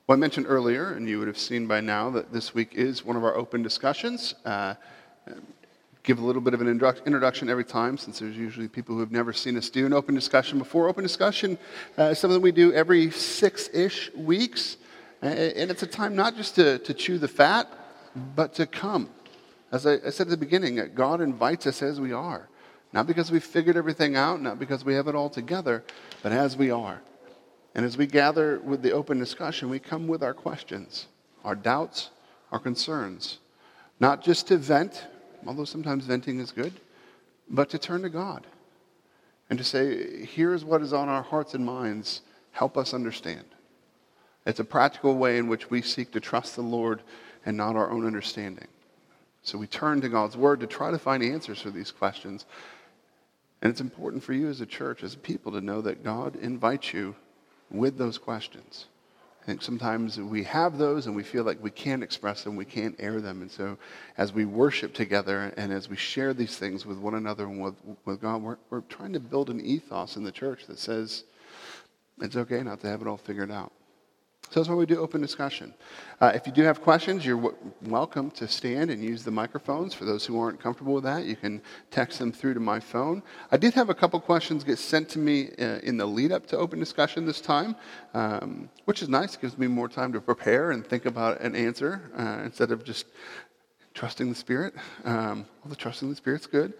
Well, I mentioned earlier, and you would have seen by now, that this week is one of our open discussions. Give a little bit of an introduction every time, since there's usually people who have never seen us do an open discussion before. Open discussion is something we do every 6-ish weeks, and it's a time not just to chew the fat, but to come. As I said at the beginning, God invites us as we are. Not because we've figured everything out, not because we have it all together, but as we are. And as we gather with the open discussion, we come with our questions, our doubts, our concerns. Not just to vent, although sometimes venting is good, but to turn to God and to say, here's what is on our hearts and minds. Help us understand. It's a practical way in which we seek to trust the Lord and not our own understanding. So we turn to God's Word to try to find answers for these questions. And it's important for you as a church, as a people, to know that God invites you with those questions. I think sometimes we have those and we feel like we can't express them, we can't air them. And so as we worship together and as we share these things with one another and with God, we're trying to build an ethos in the church that says it's okay not to have it all figured out. So that's why we do open discussion. If you do have questions, you're welcome to stand and use the microphones. For those who aren't comfortable with that, you can text them through to my phone. I did have a couple questions get sent to me in the lead up to open discussion this time, which is nice. It gives me more time to prepare and think about an answer instead of just trusting the Spirit. Although trusting the Spirit's good.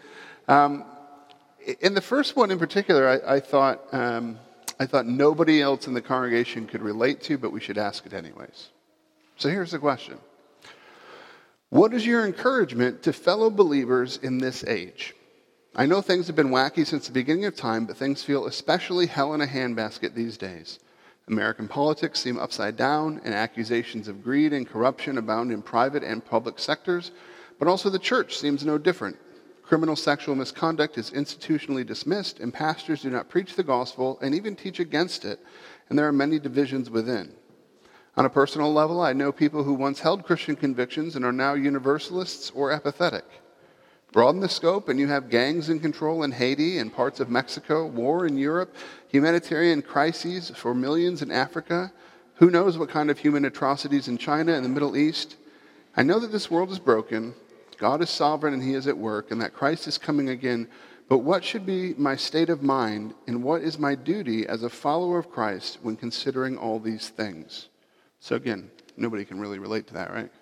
In the first one in particular, I thought nobody else in the congregation could relate to, but we should ask it anyways. So here's the question. What is your encouragement to fellow believers in this age? I know things have been wacky since the beginning of time, but things feel especially hell in a handbasket these days. American politics seem upside down, and accusations of greed and corruption abound in private and public sectors, but also the church seems no different. Criminal sexual misconduct is institutionally dismissed, and pastors do not preach the gospel and even teach against it, and there are many divisions within. On a personal level, I know people who once held Christian convictions and are now universalists or apathetic. Broaden the scope, and you have gangs in control in Haiti and parts of Mexico, war in Europe, humanitarian crises for millions in Africa. Who knows what kind of human atrocities in China and the Middle East? I know that this world is broken. God is sovereign and He is at work, and that Christ is coming again. But what should be my state of mind, and what is my duty as a follower of Christ when considering all these things? So again, nobody can really relate to that, right?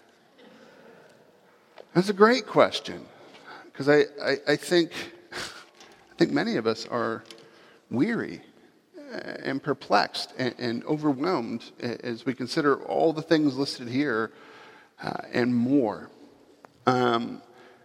That's a great question, because I think many of us are weary and perplexed and overwhelmed as we consider all the things listed here and more. And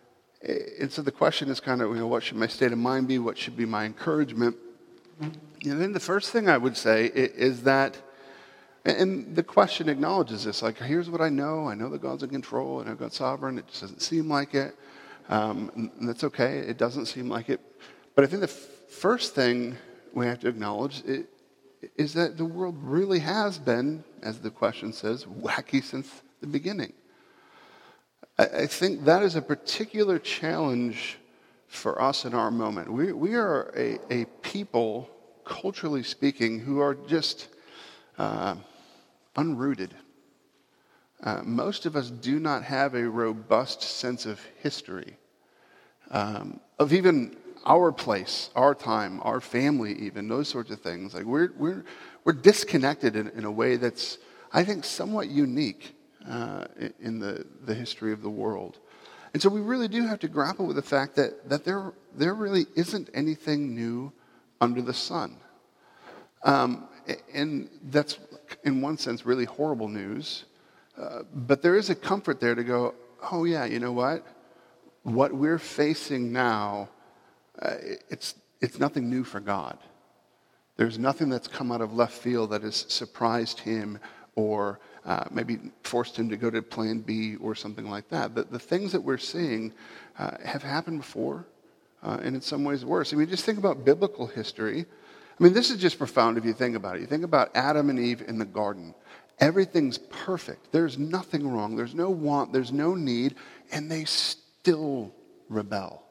so the question is kind of, what should my state of mind be? What should be my encouragement? And then the first thing I would say is that, and the question acknowledges this, like, here's what I know. I know that God's in control. I know God's sovereign. It just doesn't seem like it. And that's okay. It doesn't seem like it. But I think the first thing we have to acknowledge is that the world really has been, as the question says, wacky since the beginning. I think that is a particular challenge for us in our moment. We are a people, culturally speaking, who are just unrooted. Most of us do not have a robust sense of history, of even our place, our time, our family, even those sorts of things. Like we're disconnected in a way that's, I think, somewhat unique in the history of the world. And so we really do have to grapple with the fact that there really isn't anything new under the sun. And that's, in one sense, really horrible news. But there is a comfort there to go, oh yeah, you know what? What we're facing now, it's nothing new for God. There's nothing that's come out of left field that has surprised Him or maybe forced Him to go to plan B or something like that. The things that we're seeing have happened before, and in some ways worse. I mean, just think about biblical history. I mean, this is just profound if you think about it. You think about Adam and Eve in the garden. Everything's perfect. There's nothing wrong. There's no want. There's no need. And they still rebel.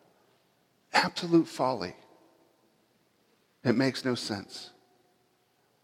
Absolute folly. It makes no sense.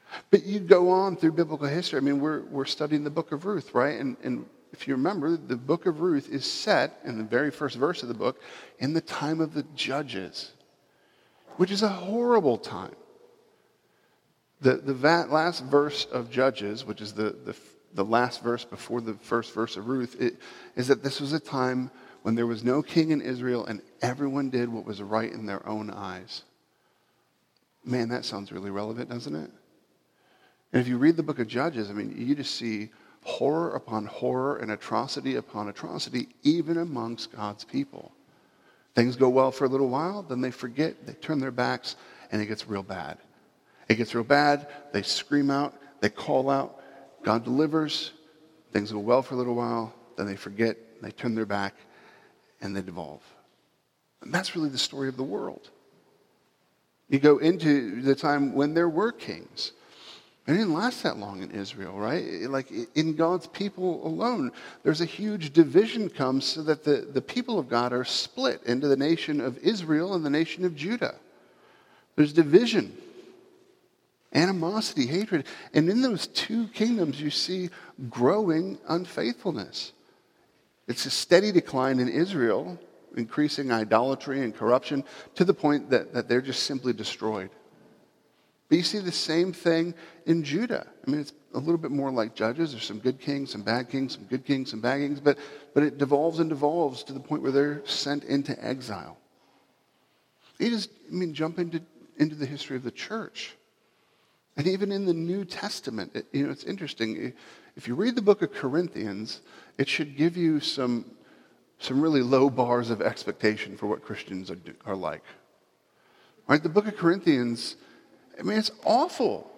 But you go on through biblical history. I mean, we're studying the book of Ruth, right? And if you remember, the book of Ruth is set in the very first verse of the book in the time of the judges, which is a horrible time. The last verse of Judges, which is the last verse before the first verse of Ruth, is that this was a time when there was no king in Israel and everyone did what was right in their own eyes. Man, that sounds really relevant, doesn't it? And if you read the book of Judges, I mean, you just see horror upon horror and atrocity upon atrocity, even amongst God's people. Things go well for a little while, then they forget, they turn their backs, and it gets real bad. It gets real bad, they scream out, they call out, God delivers, things go well for a little while, then they forget, they turn their back, and they devolve. And that's really the story of the world. You go into the time when there were kings. It didn't last that long in Israel, right? Like in God's people alone, there's a huge division comes so that the people of God are split into the nation of Israel and the nation of Judah. There's division, animosity, hatred. And in those two kingdoms, you see growing unfaithfulness. It's a steady decline in Israel, increasing idolatry and corruption to the point that they're just simply destroyed. But you see the same thing in Judah. I mean, it's a little bit more like Judges. There's some good kings, some bad kings, some good kings, some bad kings. But it devolves and devolves to the point where they're sent into exile. You just, jump into the history of the church. And even in the New Testament, it's interesting. If you read the book of Corinthians, it should give you some really low bars of expectation for what Christians are like. Right? The book of Corinthians, it's awful.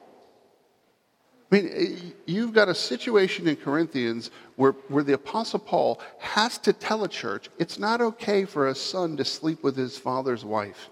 You've got a situation in Corinthians where the Apostle Paul has to tell a church it's not okay for a son to sleep with his father's wife.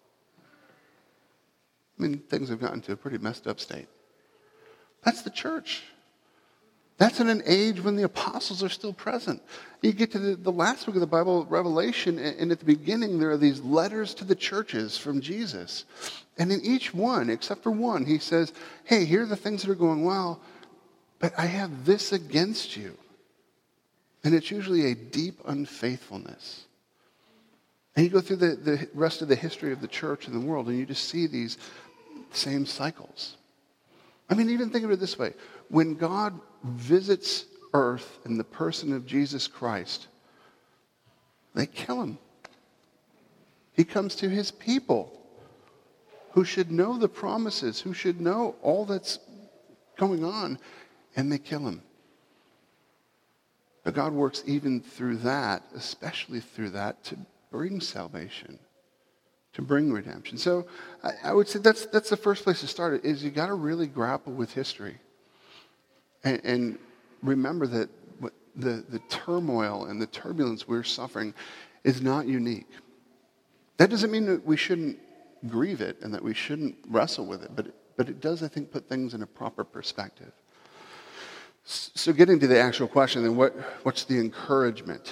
Things have gotten to a pretty messed up state. That's the church. That's in an age when the apostles are still present. You get to the last book of the Bible, Revelation, and at the beginning there are these letters to the churches from Jesus. And in each one, except for one, he says, hey, here are the things that are going well, but I have this against you. And it's usually a deep unfaithfulness. And you go through the rest of the history of the church and the world, and you just see these same cycles. Even think of it this way. When God visits earth in the person of Jesus Christ, they kill him. He comes to his people who should know the promises, who should know all that's going on, and they kill him. But God works even through that, especially through that, to bring salvation, to bring redemption. So I would say that's the first place to start, is you got to really grapple with history. And remember that the turmoil and the turbulence we're suffering is not unique. That doesn't mean that we shouldn't grieve it and that we shouldn't wrestle with it, but it does, I think, put things in a proper perspective. So getting to the actual question, then what's the encouragement?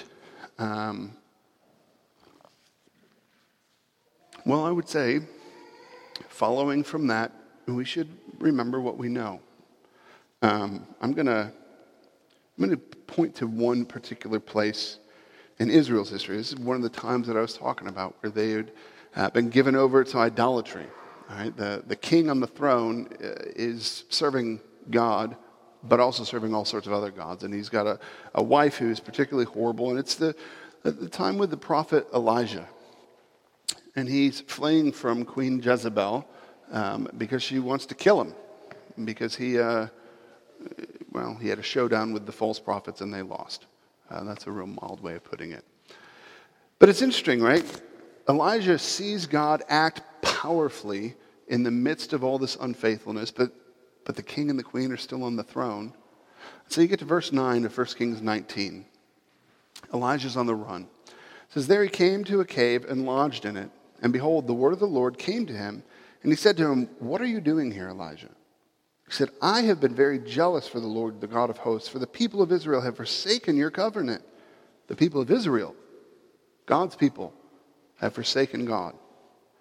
Well, I would say, following from that, we should remember what we know. I'm going to point to one particular place in Israel's history. This is one of the times that I was talking about where they had been given over to idolatry. All right? The king on the throne is serving God, but also serving all sorts of other gods. And he's got a wife who's particularly horrible. And it's the time with the prophet Elijah. And he's fleeing from Queen Jezebel because she wants to kill him. Because he had a showdown with the false prophets and they lost. That's a real mild way of putting it. But it's interesting, right? Elijah sees God act powerfully in the midst of all this unfaithfulness, but the king and the queen are still on the throne. So you get to verse 9 of 1 Kings 19. Elijah's on the run. It says, there he came to a cave and lodged in it. And behold, the word of the Lord came to him. And he said to him, what are you doing here, Elijah? He said, I have been very jealous for the Lord, the God of hosts, for the people of Israel have forsaken your covenant. The people of Israel, God's people, have forsaken God.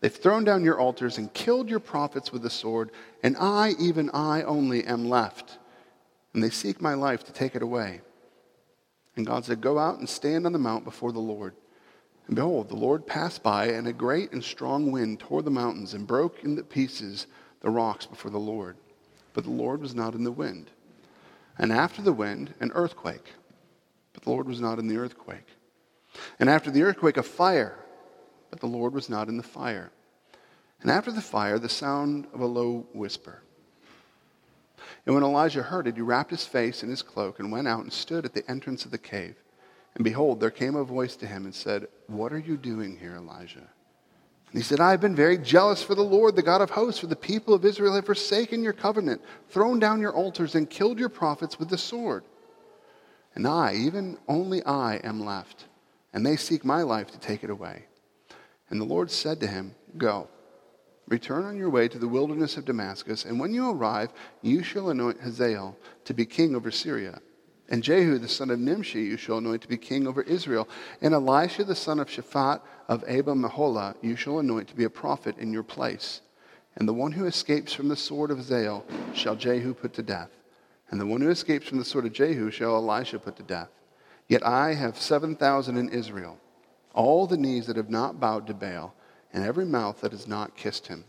They've thrown down your altars and killed your prophets with the sword, and I, even I only, am left. And they seek my life to take it away. And God said, go out and stand on the mount before the Lord. And behold, the Lord passed by, and a great and strong wind tore the mountains and broke into pieces the rocks before the Lord. But the Lord was not in the wind. And after the wind, an earthquake. But the Lord was not in the earthquake. And after the earthquake, a fire. But the Lord was not in the fire. And after the fire, the sound of a low whisper. And when Elijah heard it, he wrapped his face in his cloak and went out and stood at the entrance of the cave. And behold, there came a voice to him and said, what are you doing here, Elijah? And he said, I have been very jealous for the Lord, the God of hosts, for the people of Israel have forsaken your covenant, thrown down your altars, and killed your prophets with the sword. And I, even only I, am left, and they seek my life to take it away. And the Lord said to him, go, return on your way to the wilderness of Damascus, and when you arrive, you shall anoint Hazael to be king over Syria. And Jehu, the son of Nimshi, you shall anoint to be king over Israel. And Elisha, the son of Shaphat of Abel-Meholah, you shall anoint to be a prophet in your place. And the one who escapes from the sword of Hazael shall Jehu put to death. And the one who escapes from the sword of Jehu shall Elisha put to death. Yet I have 7,000 in Israel, all the knees that have not bowed to Baal, and every mouth that has not kissed him.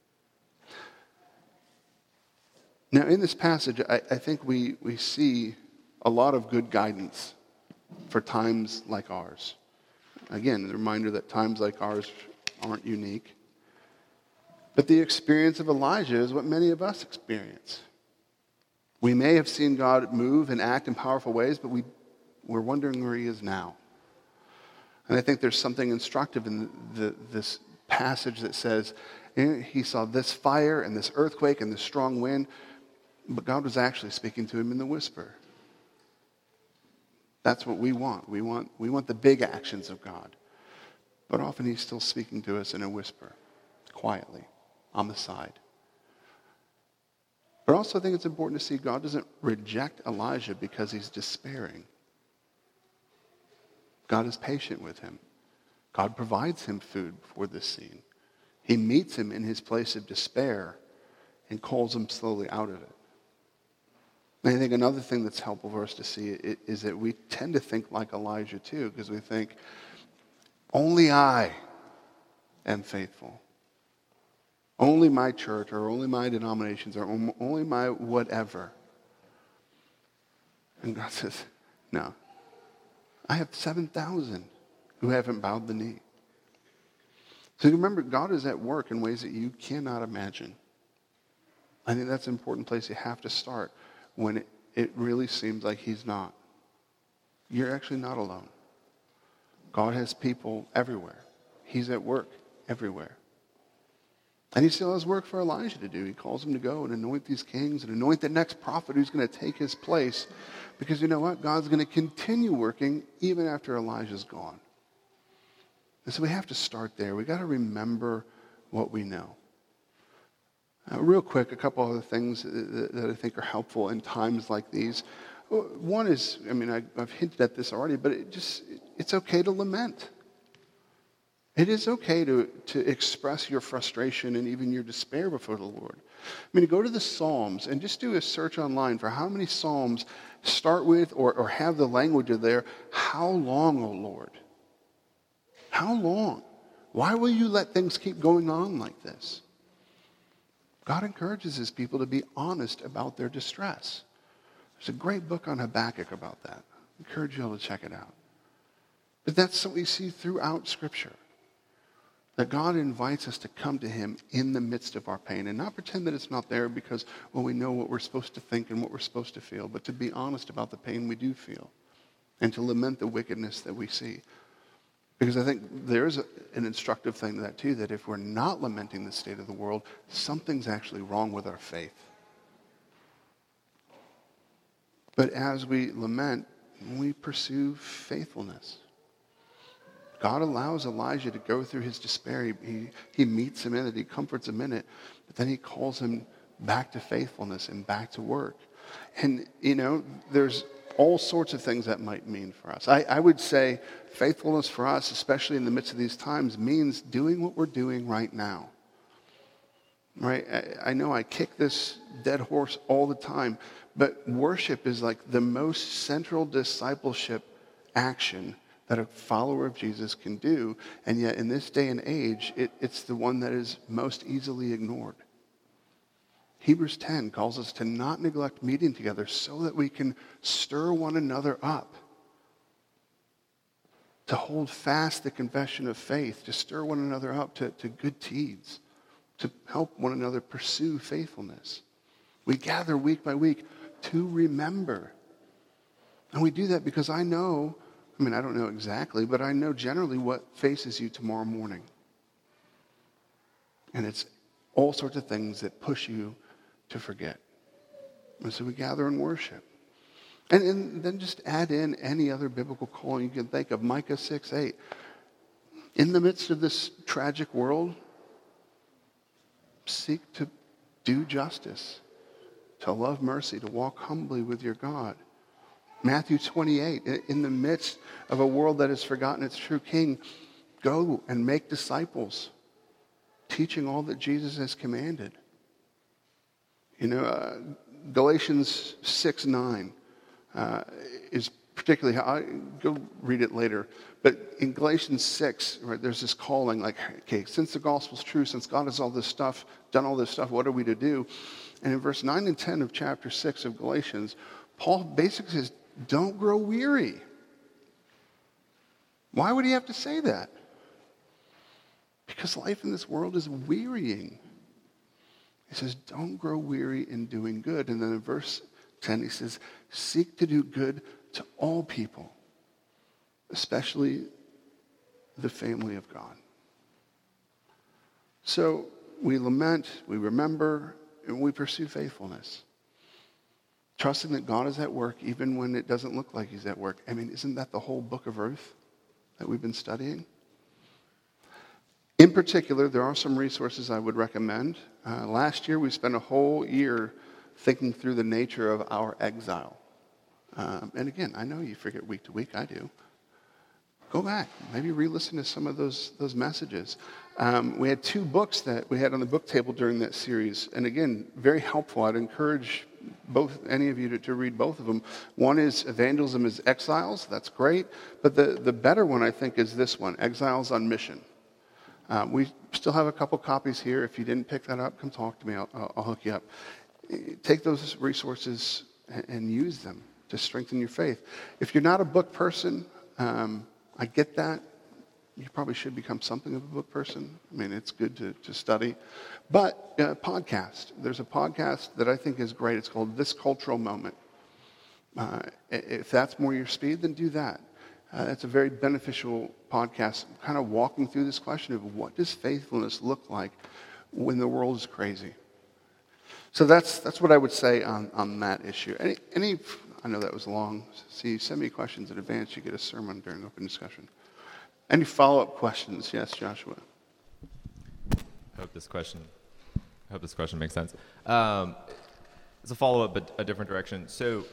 Now, in this passage, I think we see a lot of good guidance for times like ours. Again, the reminder that times like ours aren't unique. But the experience of Elijah is what many of us experience. We may have seen God move and act in powerful ways, but we're wondering where he is now. And I think there's something instructive in this passage that says he saw this fire and this earthquake and this strong wind, but God was actually speaking to him in the whisper. That's what we want. We want the big actions of God. But often he's still speaking to us in a whisper, quietly, on the side. But also I think it's important to see God doesn't reject Elijah because he's despairing. God is patient with him. God provides him food before this scene. He meets him in his place of despair and calls him slowly out of it. And I think another thing that's helpful for us to see is that we tend to think like Elijah too, because we think, only I am faithful. Only my church or only my denominations or only my whatever. And God says, no. I have 7,000 who haven't bowed the knee. So remember, God is at work in ways that you cannot imagine. I think that's an important place you have to start when it really seems like he's not. You're actually not alone. God has people everywhere. He's at work everywhere. And he still has work for Elijah to do. He calls him to go and anoint these kings and anoint the next prophet who's going to take his place. Because you know what? God's going to continue working even after Elijah's gone. And so we have to start there. We've got to remember what we know. Real quick, a couple other things that I think are helpful in times like these. One is, I've hinted at this already, but it's okay to lament. It is okay to express your frustration and even your despair before the Lord. Go to the Psalms and just do a search online for how many Psalms start with or have the language of there, how long, O Lord? How long? Why will you let things keep going on like this? God encourages his people to be honest about their distress. There's a great book on Habakkuk about that. I encourage you all to check it out. But that's what we see throughout Scripture. That God invites us to come to him in the midst of our pain and not pretend that it's not there because, we know what we're supposed to think and what we're supposed to feel, but to be honest about the pain we do feel and to lament the wickedness that we see. Because I think there's an instructive thing to that too, that if we're not lamenting the state of the world, something's actually wrong with our faith. But as we lament, we pursue faithfulness. God allows Elijah to go through his despair. He meets him in it. He comforts him in it. But then he calls him back to faithfulness and back to work. And, there's all sorts of things that might mean for us. I would say faithfulness for us, especially in the midst of these times, means doing what we're doing right now. Right? I know I kick this dead horse all the time, but worship is like the most central discipleship action that a follower of Jesus can do. And yet in this day and age, it's the one that is most easily ignored. Hebrews 10 calls us to not neglect meeting together so that we can stir one another up, to hold fast the confession of faith, to stir one another up to good deeds, to help one another pursue faithfulness. We gather week by week to remember. And we do that because I don't know exactly, but I know generally what faces you tomorrow morning. And it's all sorts of things that push you to forget. And so we gather and worship. And then just add in any other biblical calling you can think of. Micah 6:8. In the midst of this tragic world, seek to do justice, to love mercy, to walk humbly with your God. Matthew 28, in the midst of a world that has forgotten its true king, go and make disciples, teaching all that Jesus has commanded. Galatians 6:9 is particularly go read it later. But in Galatians 6, right, there's this calling like, okay, since the gospel's true, since God has done all this stuff, what are we to do? And in verse 9 and 10 of chapter 6 of Galatians, Paul basically says, don't grow weary. Why would he have to say that? Because life in this world is wearying. He says, don't grow weary in doing good. And then in verse 10, he says, seek to do good to all people, especially the family of God. So we lament, we remember, and we pursue faithfulness. Trusting that God is at work even when it doesn't look like he's at work. Isn't that the whole book of Ruth that we've been studying? In particular, there are some resources I would recommend. Last year, we spent a whole year thinking through the nature of our exile. And again, I know you forget week to week. I do. Go back. Maybe re-listen to some of those messages. We had 2 books that we had on the book table during that series. And again, very helpful. I'd encourage any of you to read both of them. One is Evangelism as Exiles. That's great. But the better one, I think, is this one, Exiles on Mission. We still have a couple copies here. If you didn't pick that up, come talk to me. I'll hook you up. Take those resources and use them to strengthen your faith. If you're not a book person, I get that. You probably should become something of a book person. It's good to study. But podcast. There's a podcast that I think is great. It's called This Cultural Moment. If that's more your speed, then do that. It's a very beneficial podcast, kind of walking through this question of what does faithfulness look like when the world is crazy. So that's what I would say on that issue. Any I know that was long. See, send me questions in advance. You get a sermon during open discussion. Any follow-up questions? Yes, Joshua. I hope this question makes sense. It's a follow-up, but a different direction. So,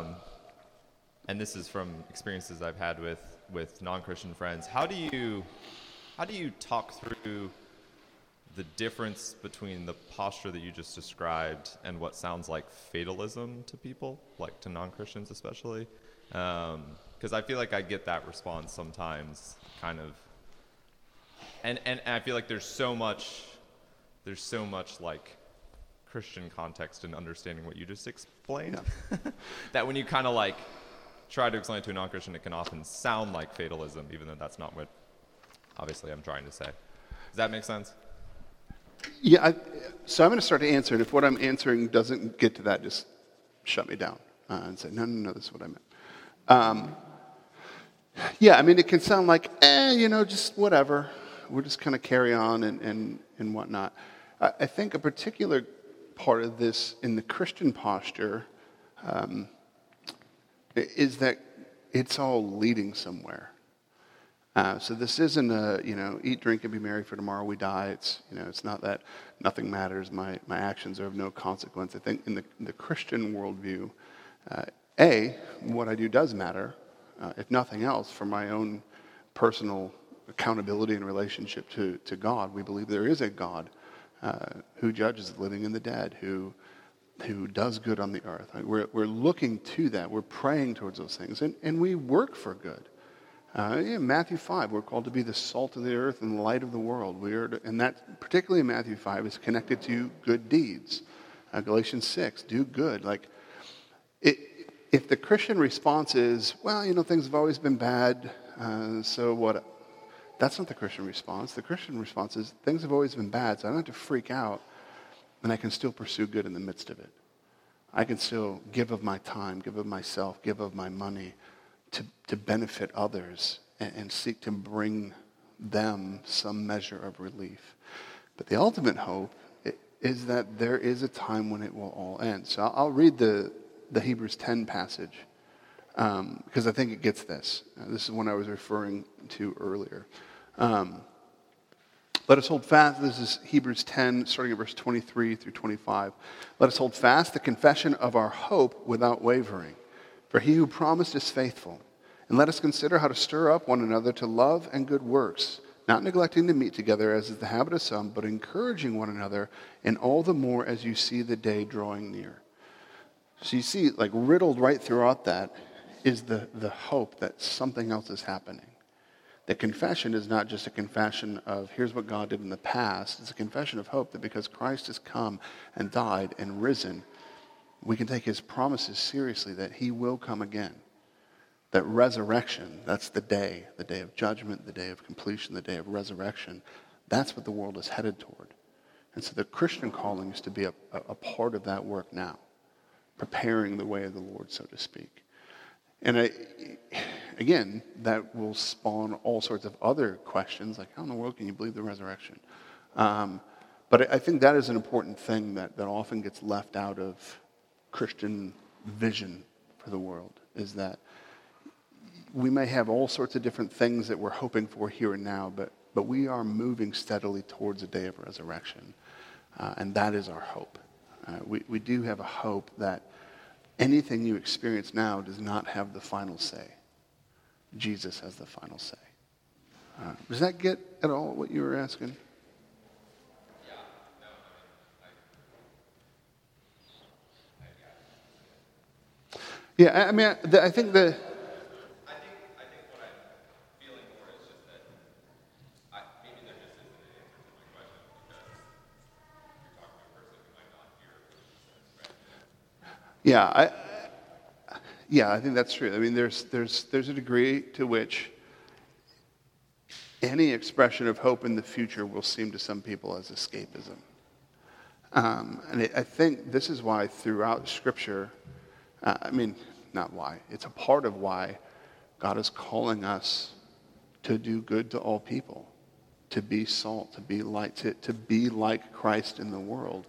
and this is from experiences I've had with non-Christian friends. How do you talk through the difference between the posture that you just described and what sounds like fatalism to people, like to non-Christians especially? Because I feel like I get that response sometimes, kind of, and I feel like there's so much like Christian context in understanding what you just explained, yeah. That when you kind of like try to explain it to a non-Christian, it can often sound like fatalism, even though that's not what obviously I'm trying to say. Does that make sense? Yeah, so I'm going to start to answer it. If what I'm answering doesn't get to that, just shut me down and say, no, this is what I meant. Yeah, it can sound like, just whatever. We'll just kind of carry on and whatnot. I think a particular part of this in the Christian posture is that it's all leading somewhere. So this isn't eat, drink, and be merry, for tomorrow we die. It's not that nothing matters. My actions are of no consequence. I think in the Christian worldview, what I do does matter, if nothing else, for my own personal accountability and relationship to God. We believe there is a God who judges the living and the dead, who does good on the earth. We're looking to that. We're praying towards those things, and we work for good. Matthew 5, we're called to be the salt of the earth and the light of the world. And that, particularly in Matthew 5, is connected to good deeds. Galatians 6, do good. If the Christian response is, well, things have always been bad, so what? That's not the Christian response. The Christian response is, things have always been bad, so I don't have to freak out, and I can still pursue good in the midst of it. I can still give of my time, give of myself, give of my money to benefit others and seek to bring them some measure of relief. But the ultimate hope is that there is a time when it will all end. So I'll read the Hebrews 10 passage because I think it gets this. This is one I was referring to earlier. Let us hold fast. This is Hebrews 10, starting at verse 23 through 25. Let us hold fast the confession of our hope without wavering. For he who promised is faithful. And let us consider how to stir up one another to love and good works, not neglecting to meet together as is the habit of some, but encouraging one another, and all the more as you see the day drawing near. So you see, riddled right throughout that is the hope that something else is happening. The confession is not just a confession of here's what God did in the past. It's a confession of hope that because Christ has come and died and risen, we can take his promises seriously that he will come again. That resurrection, that's the day of judgment, the day of completion, the day of resurrection. That's what the world is headed toward. And so the Christian calling is to be a part of that work now, preparing the way of the Lord, so to speak. And again, that will spawn all sorts of other questions, like how in the world can you believe the resurrection? But I think that is an important thing that often gets left out of Christian vision for the world, is that we may have all sorts of different things that we're hoping for here and now, but we are moving steadily towards a day of resurrection. And that is our hope. We do have a hope that anything you experience now does not have the final say. Jesus has the final say. Does that get at all what you were asking? Yeah, I think the... Yeah, I think that's true. There's a degree to which any expression of hope in the future will seem to some people as escapism. And I think this is why throughout Scripture, not why, it's a part of why God is calling us to do good to all people, to be salt, to be light, to be like Christ in the world,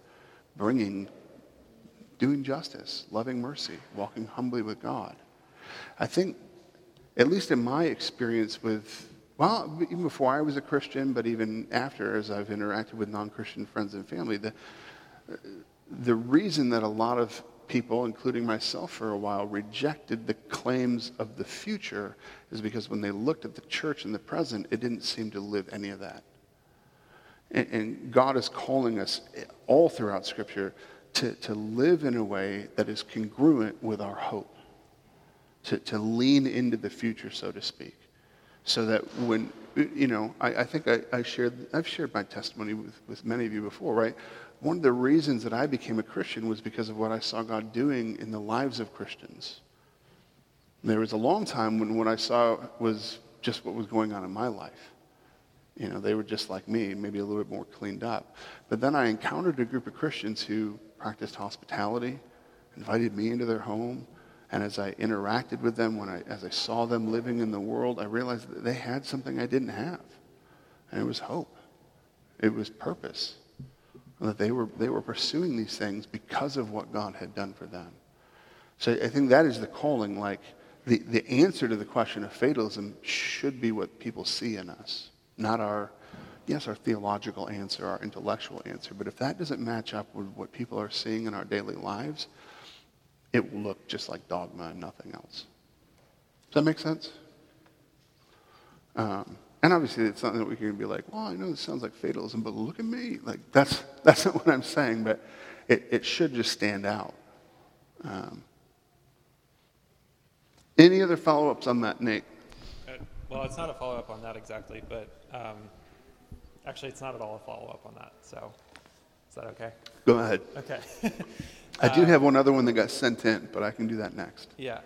doing justice, loving mercy, walking humbly with God. I think, at least in my experience even before I was a Christian, but even after, as I've interacted with non-Christian friends and family, the reason that a lot of people, including myself for a while, rejected the claims of the future is because when they looked at the church in the present, it didn't seem to live any of that. And God is calling us all throughout Scripture to live in a way that is congruent with our hope, to lean into the future, so to speak, so that when, I think I've shared my testimony with many of you before, right? One of the reasons that I became a Christian was because of what I saw God doing in the lives of Christians. There was a long time when what I saw was just what was going on in my life. They were just like me, maybe a little bit more cleaned up. But then I encountered a group of Christians who practiced hospitality, invited me into their home, and as I interacted with them, as I saw them living in the world, I realized that they had something I didn't have, and it was hope. It was purpose. That they were pursuing these things because of what God had done for them. So I think that is the calling. The answer to the question of fatalism should be what people see in us, not our theological answer, our intellectual answer. But if that doesn't match up with what people are seeing in our daily lives, it will look just like dogma and nothing else. Does that make sense? And obviously, it's something that we can be like, well, I know this sounds like fatalism, but look at me. Like, that's not what I'm saying, but it should just stand out. Any other follow-ups on that, Nate? Well, it's not a follow-up on that exactly, but actually, it's not at all a follow-up on that. So, is that okay? Go ahead. Okay. I do have one other one that got sent in, but I can do that next. Yeah.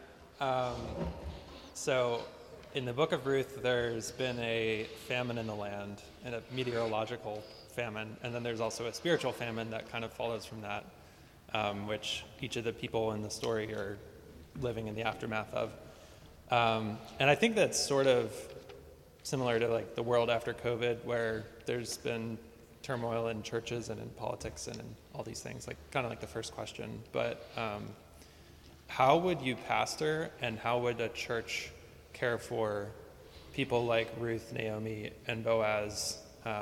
So, in the book of Ruth, there's been a famine in the land, and a meteorological famine, and then there's also a spiritual famine that kind of follows from that, which each of the people in the story are living in the aftermath of. And I think that's sort of similar to like the world after COVID, where there's been turmoil in churches and in politics and in all these things, like kind of like the first question. But how would you pastor, and how would a church care for people like Ruth, Naomi, and Boaz,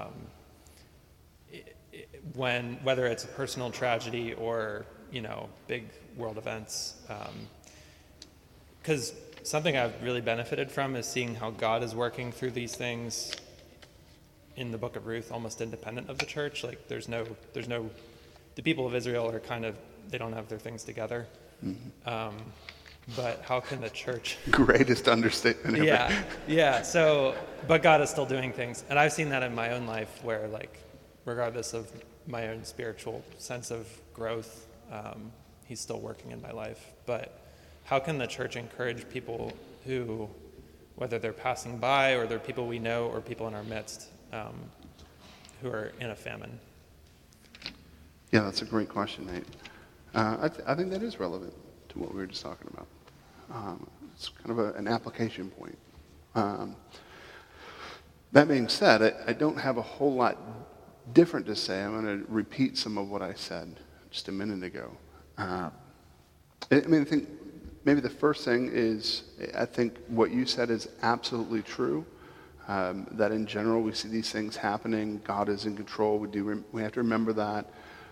whether it's a personal tragedy or, big world events? Because something I've really benefited from is seeing how God is working through these things in the book of Ruth, almost independent of the church. Like there's no, the people of Israel are they don't have their things together. Mm-hmm. But how can the church? Greatest understatement ever. Yeah. So, but God is still doing things. And I've seen that in my own life where, like, regardless of my own spiritual sense of growth, he's still working in my life. But how can the church encourage people who, whether they're passing by or they're people we know or people in our midst, who are in a famine? Yeah, that's a great question, Nate. I think that is relevant to what we were just talking about. It's kind of an application point. That being said, I don't have a whole lot different to say. I'm going to repeat some of what I said just a minute ago. I think maybe the first thing is, I think what you said is absolutely true. That in general we see these things happening. God is in control. We have to remember that.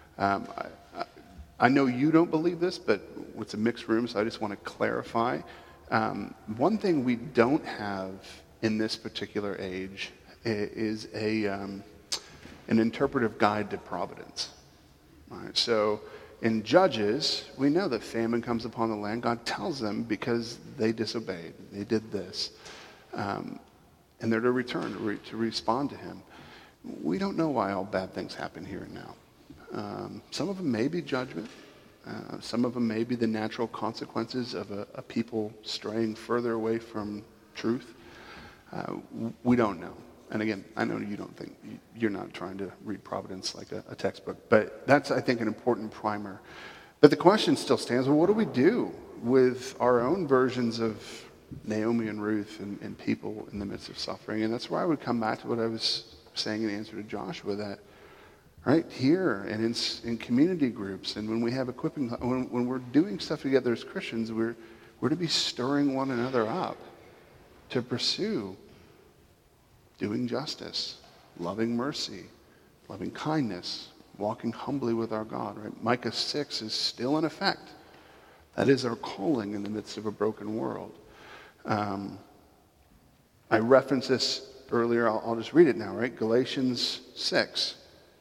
I know you don't believe this, but it's a mixed room, so I just want to clarify. One thing we don't have in this particular age is an interpretive guide to providence. All right, so in Judges, we know that famine comes upon the land. God tells them because they disobeyed. They did this. And they're to return, to respond to him. We don't know why all bad things happen here and now. Some of them may be judgment. Some of them may be the natural consequences of a people straying further away from truth. We don't know. And again, I know you don't think, you're not trying to read Providence like a textbook, but that's, I think, an important primer. But the question still stands, well, what do we do with our own versions of Naomi and Ruth and people in the midst of suffering? And that's where I would come back to what I was saying in answer to Joshua, that right here and in community groups, and when we have equipping, when we're doing stuff together as Christians, we're to be stirring one another up to pursue doing justice, loving mercy, loving kindness, walking humbly with our God. Right? Micah 6 is still in effect. That is our calling in the midst of a broken world. I referenced this earlier. I'll just read it now. Right? Galatians 6.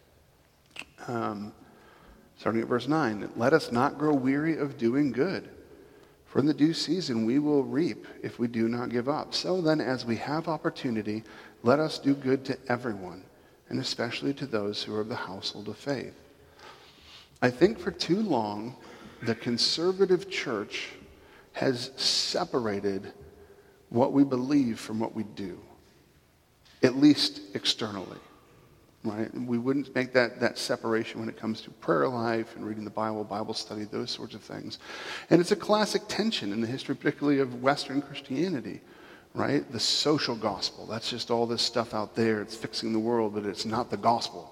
Starting at verse 9, let us not grow weary of doing good, for in the due season we will reap if we do not give up. So then, as we have opportunity, let us do good to everyone, and especially to those who are of the household of faith. I think for too long, the conservative church has separated what we believe from what we do, at least externally. Right? We wouldn't make that separation when it comes to prayer life and reading the Bible study, those sorts of things. And it's a classic tension in the history, particularly of Western Christianity, right? The social gospel, that's just all this stuff out there. It's fixing the world, but it's not the gospel.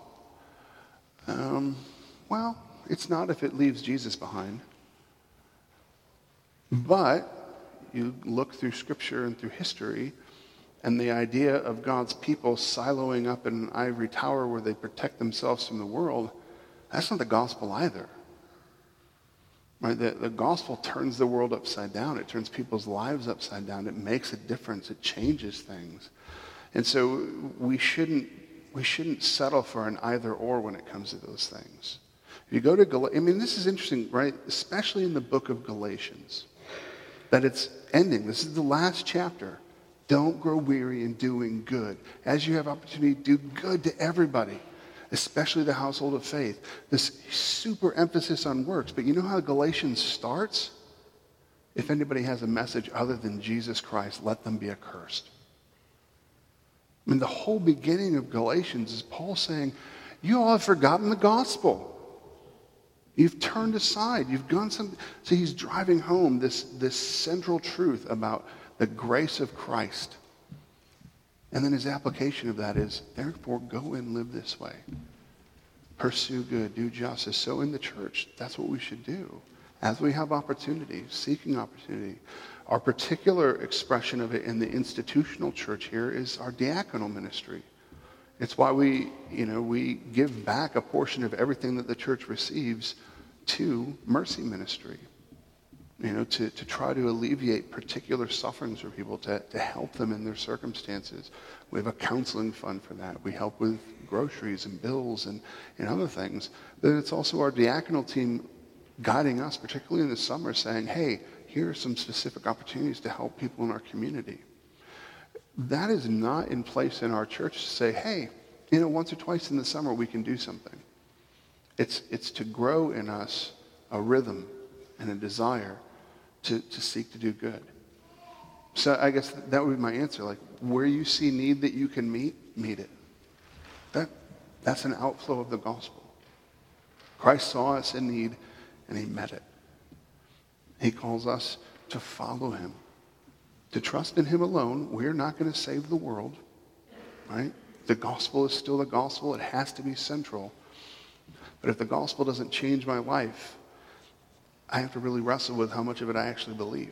Well, it's not if it leaves Jesus behind. But you look through Scripture and through history, and the idea of God's people siloing up in an ivory tower where they protect themselves from the world, that's not the gospel either. Right? The gospel turns the world upside down. It turns people's lives upside down. It makes a difference. It changes things. And so we shouldn't settle for an either or when it comes to those things. If you go to this is interesting, right? Especially in the book of Galatians, that it's ending. This is the last chapter. Don't grow weary in doing good. As you have opportunity, do good to everybody, especially the household of faith. This super emphasis on works. But you know how Galatians starts? If anybody has a message other than Jesus Christ, let them be accursed. I mean, the whole beginning of Galatians is Paul saying, you all have forgotten the gospel. You've turned aside. You've gone some. So he's driving home this central truth about the grace of Christ. And then his application of that is, therefore, go and live this way. Pursue good, do justice. So in the church, that's what we should do. As we have opportunity, seeking opportunity. Our particular expression of it in the institutional church here is our diaconal ministry. It's why we give back a portion of everything that the church receives to mercy ministry. To try to alleviate particular sufferings for people, to help them in their circumstances. We have a counseling fund for that. We help with groceries and bills and other things. Then it's also our diaconal team guiding us, particularly in the summer, saying, hey, here are some specific opportunities to help people in our community. That is not in place in our church to say, hey, once or twice in the summer we can do something. It's to grow in us a rhythm and a desire to seek to do good. So I guess that would be my answer. Like, where you see need that you can meet it. That's an outflow of the gospel. Christ saw us in need and he met it. He calls us to follow him, to trust in him alone. We're not going to save the world, right? The gospel is still the gospel. It has to be central. But if the gospel doesn't change my life, I have to really wrestle with how much of it I actually believe.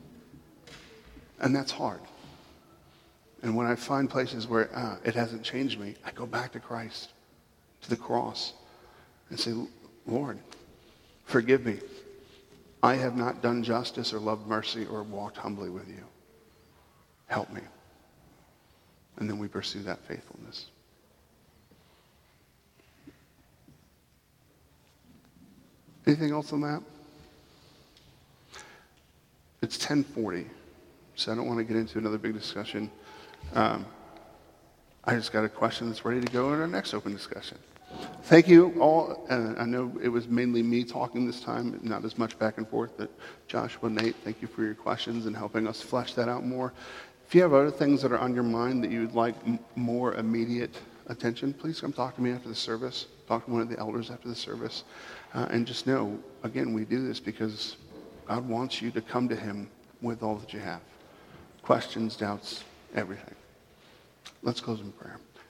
And that's hard. And when I find places where it hasn't changed me, I go back to Christ, to the cross, and say, Lord, forgive me. I have not done justice or loved mercy or walked humbly with you. Help me. And then we pursue that faithfulness. Anything else on that? It's 10:40, so I don't want to get into another big discussion. I just got a question that's ready to go in our next open discussion. Thank you all. I know it was mainly me talking this time, not as much back and forth, but Joshua, Nate, thank you for your questions and helping us flesh that out more. If you have other things that are on your mind that you'd like more immediate attention, please come talk to me after the service. Talk to one of the elders after the service. And just know, again, we do this because God wants you to come to him with all that you have. Questions, doubts, everything. Let's close in prayer.